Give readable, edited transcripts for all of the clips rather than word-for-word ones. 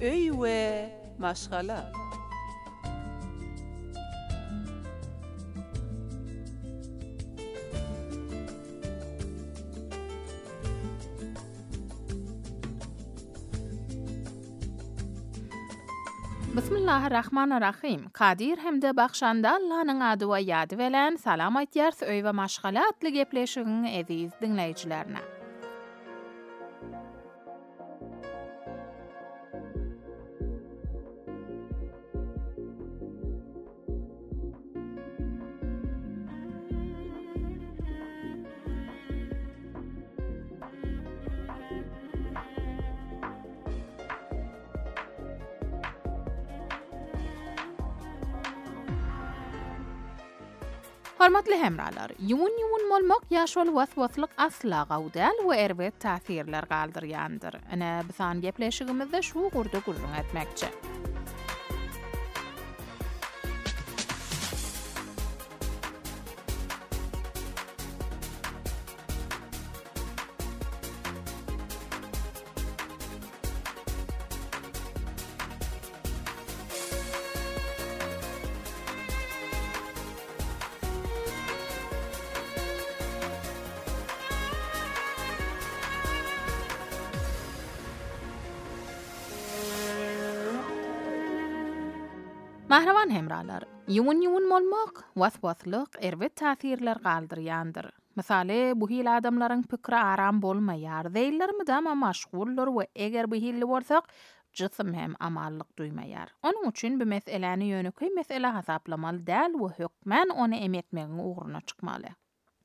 öy we maşgala. Bismillahirrahmanirrahim. Kadir hemde baxşanda Allah'ın adı we ýady bilen salam aýtýar öý we maşgala atly gepleşigiň eziz dinleýijilerine. Hormatly hemralar, ýuwun bolmak ýaşol waswaslyk asla gawdal we erwet täsirler galdyrýandyr. Ene bisan gepleşigimizde şu gurda gurrun etmekçi. Mahrawan hemralar, ýuwun bolmak, waswaslyk erwet täsirler galdyrýandyr. Misaly, bu hil adamlaryň pikri aram bolmaýar, diýillermi dama maşgullar we eger bu hilli bolsak, jysym hem amallyk duýmaýar. Onuň üçin bu meseleni ýöneki mesele hasaplamaly däl we hökmen ony emetmegiň ugruna çykmaly.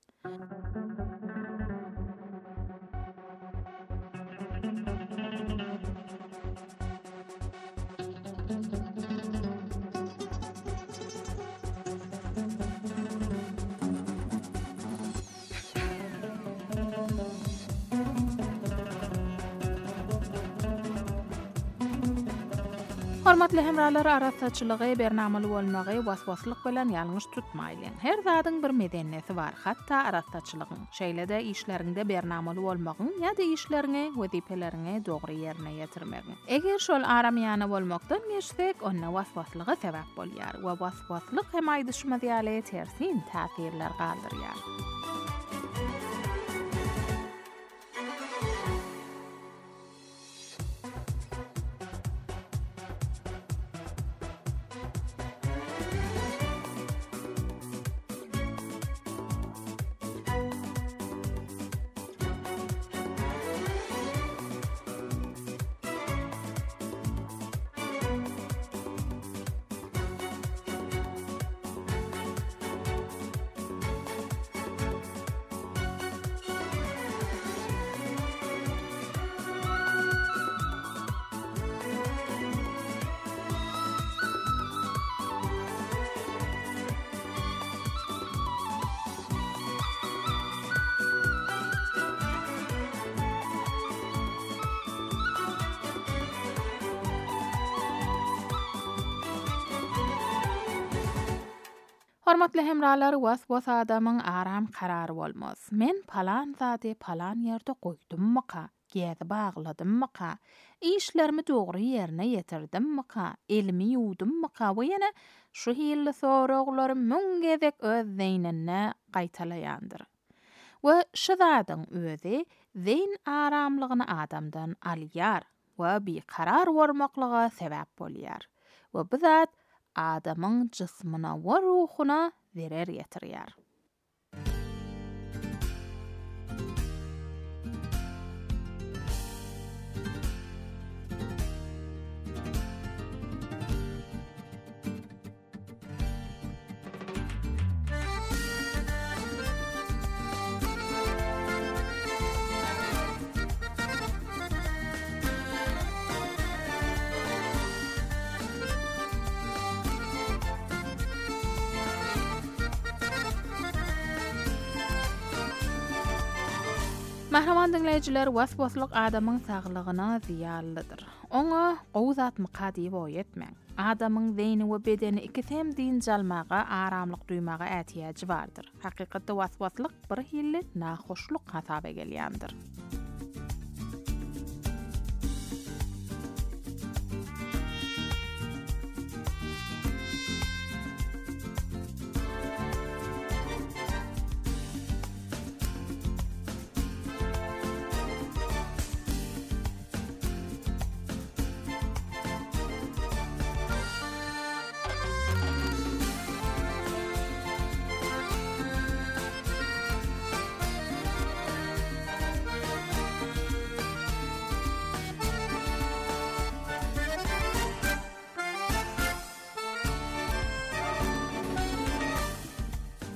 Hormatly hemralar, arasaçylygy, bernamaly bolmagy waswaslyk bilen ýalňyş tutmaýlyň. Her zadyň bir medeniýeti bar, hatda arasaçylygyň. Şeýle-de işleriňde bernamaly bolmagyň ýa-da işleriňe, wezipeleriňe dogry ýerine ýetirmegiň. Eger şol aramyana bolmakdan geçsek, onda waswaslyga sebäp bolýar we waswaslyk hem aýdyşma ýaly tersin täsirler galdyrýar. Hormatly hemralar, waswas adamyň aram karary bolmaz. Men palan zady palan ýerde goýdummyka, gezi bagladymmyka, işlerimi dogry ýerine ýetirdimmikä, elimi ýuwdummyka we ýene şu hilli soraglar müň gezek öz zeynine gaýtalaýandyr. We şu zadyň özi zeyn aramlygyny adamdan alýar we bir karar vermeklige sebäp bolýar. We bu zat adamyň jismyna we ruhuna zerer ýetirýär. Mahraman dinleyijiler, waswaslyk adamyň saglygyna ziýanlydyr. Oňa gowzat mykady boýetmeň. Adamyň zeyni we bedeni ikisem diň jalmaga, aramlyk duýmaga ätiýaji bardyr. Hakykatda waswaslyk bir hilli nahoşluk hasaba gelýändir.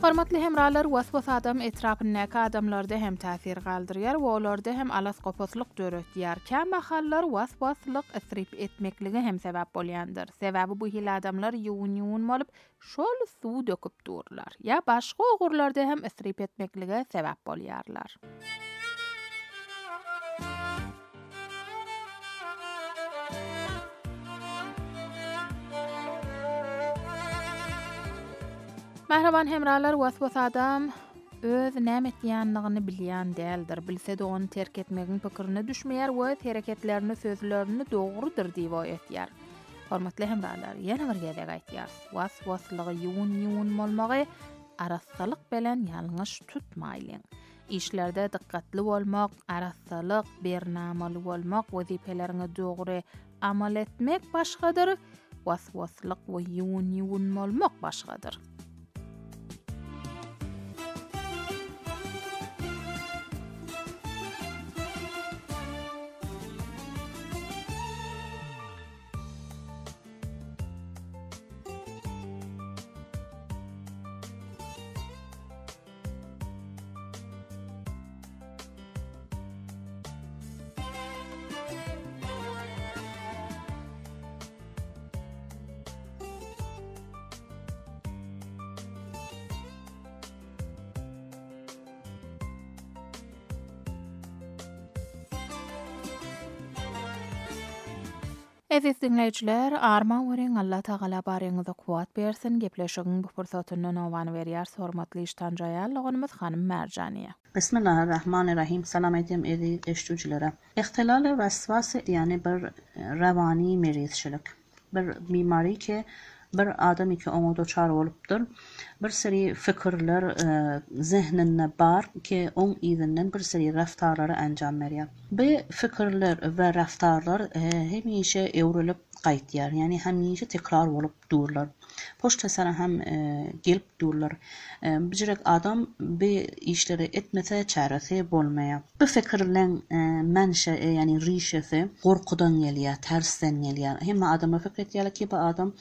Hormatly hemralar waswas adam etrapındaki adamlarda hem täsir galdyrýar we olarda hem alas goposlyk döretýär. Käme hallar waswaslyk esrip etmekligi hem sebäp bolýandyr. Sebäbi bu hil adamlar ýuwun bolup şol suw döküp durlar. Ya başga ogurlarda hem esrip etmeklige sebäp bolýarlar. Merhaban hemralar, waswas adam öz näme etýändigini bilýän däldir. Bilse de onu terk etmegiň pikirine düşmeýär we hereketlerini, sözlerini dogrudyr diýip etýär. Hormatly hemralar, ýene bir gezek aýtýar. Waswaslygy ýuwun bolmagy arassalyk bilen ýalňyş tutmaýlyň. İşlerde dikkatli bolmak, arassalyk, bernamaly bolmak, wezipelerini dogry amal etmek başgadyr. Waswaslyk we ýuwun bolmak başgadyr. Aziz dinleyijiler, arma wering Allah Taala baryňyza kuwat bersin. Gepleşigiň bu fursatyny nowan berýär hormatly iştanjaýal ogunymyz Hanym Merjaniýa. Bismillahirrahmanirrahim. Salam edem eşdüjlere. İhtilal-i vesvas yani bir ravani merizçilik. Bir bimari ki bir adam ki onu doçar olupdur. Bir seri fikirler zihninde bar ki on izinden bir seri raftarları anjam berýär. Bu fikirler ve raftarlar hemişe evrilip gaýtýar. Yani hemişe tekrar bolup durlar. Poşta sana hem gelip durlar. Bijirek adam bu işleri etmese çaresi bolmaýar. Bu fikirlerin menşe yani rişesi gorkudan gelýär, tersden gelýär. Hem adama fikir etýär ki bu adam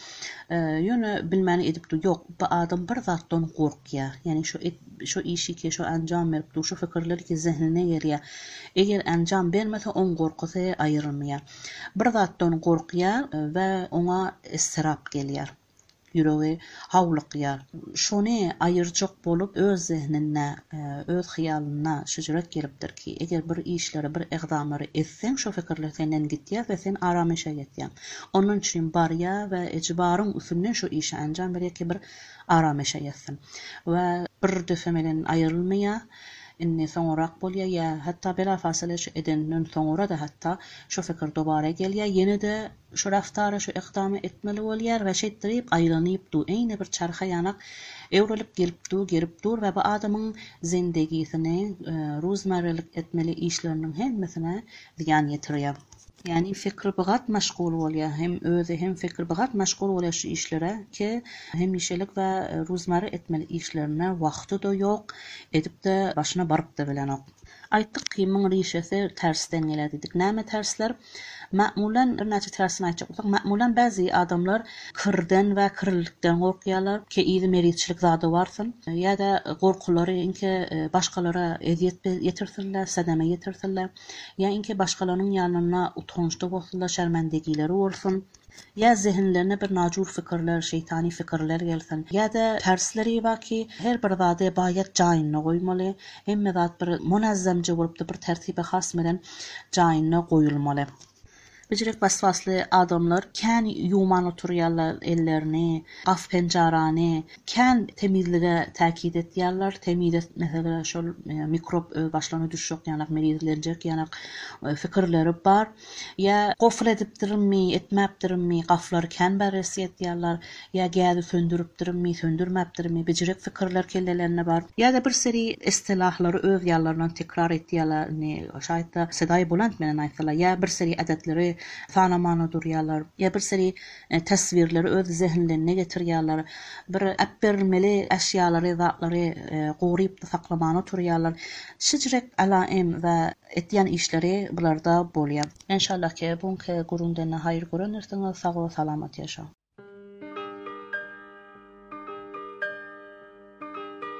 ýöne bilmeni edip dur. Yok, bu adam bir zatdan gorkýar. Yani şu işi ki şu anjam berip dur, şu fikirleri ki zihnine gelýär. Eger anjam bermese on gorkusy aýyrylmaýar. Bir zatdan gorkýar we ona istirap gelýär. Ýüregi hawlykýar. Şonu aýyrjak bolup öz zihnine, öz hyýalyna şüjürek gelipdir ki, eger bir işleri, bir egdamlary etseň, şu fikirler senden gitýär we sen arameşe getýär. Onun üçin barya we ejbaryň üstünden şu işi anjam berýär ki, bir arameşe getsin. We bir defemelen aýrylmaýar. inni soňrak bolýar ýa hatda belafasyle edenden soňra da hatda şu fikir dobara gelýär, ýene-de şu raftary, şu iqdamy etmeli bolýar we şeýtirip aýlanyp dur. Eýne bir çarha ýanak ewrilip gelip dur, gerip dur we bu adamyň zindegisini, rozmarlyk etmeli işleriniň hemmesine ziyan ýetirýär. Yani fikri bigat meşgul bolýar, hem özü hem fikri bigat meşgul bolýar şu işlere ki hem işelik we rozmary etmeli işlerine wagty da ýok, edip de başyna baryp da bilenok. Aýtdyk ki, muň rişesi tersden geldi dedik. Näme tersler? Ma'mulan bir näçe tersini aýtjak bolsak, ma'mulan bazı adamlar kirden we kirillikden gorkýarlar ki ýa-da merizçilik zady barsyn, ýa-da gorkulary inki başgalara eziýet ýetirsinler, sadama ýetirsinler, ýa inki başgalarynyň ýanyna utançda bolsunlar, şermendegileri bolsun. Ya zihinlerine bir nacur fikirler, şeytani fikirler gelsin. Ya da tersleri var ki her bir zade bayat jayına koymalı. Hem zat bir munazzamca bolup da bir tertibe has bilen jayına koyulmalı. Bijirek basfasly adamlar kän ýuman oturýarlar ellerini, gaf penjarany, kän temizlige täkid etýärler. Temiz mesela şol mikrop başlany düşük ýanak merizlenjek ýanak fikirleri bar. Ya goful edipdirmi, etmäpdirmi, gaflar kän beres etýärler, ya gäzi söndüripdirmi, söndürmäpdirmi, bijirek fikirler kellelerine bar. Ya da bir seri istilahlary öz ýallaryna tekrar etýärler, şaýatda sedaý buland menen aýtsalar, ya bir seri adetleri fanamana durýarlar, ya bir seri tasvirleri öz zihinlerine getirýärler, bir äpbermeli eşýalary, zatlary goýup saklamana turýarlar. Şüjrek alaim we etýän işleri bularda bolýar. İnşallah ki buňky gurundan haýyr görünirsiňiz, sag we salamat ýaşa.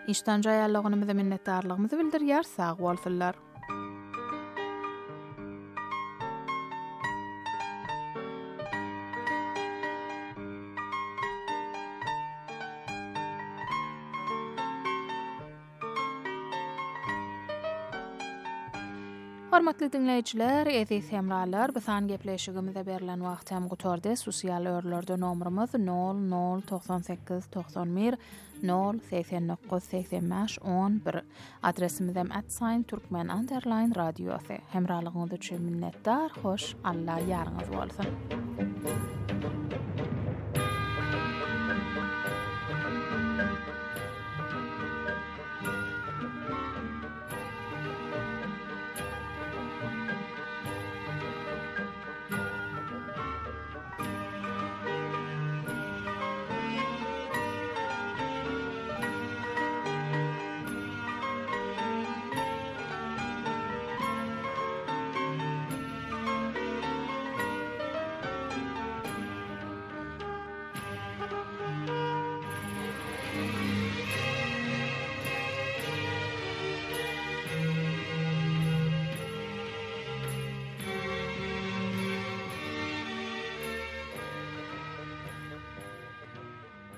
İşten jayalığınımıza minnetdarlığımızı bildirýär, sağ bolsunlar. Hormatly dinleýijiler, eziz hemralar, bu san gepleşigimizde berilen wagt hem gutorda sosial örlerde nomrumuz 0098 91 089 85 11. Adresimiz hem @turkmen_radio. Hemralygyňyz üçin minnetdar, hoş, Allah ýarňyz bolsun.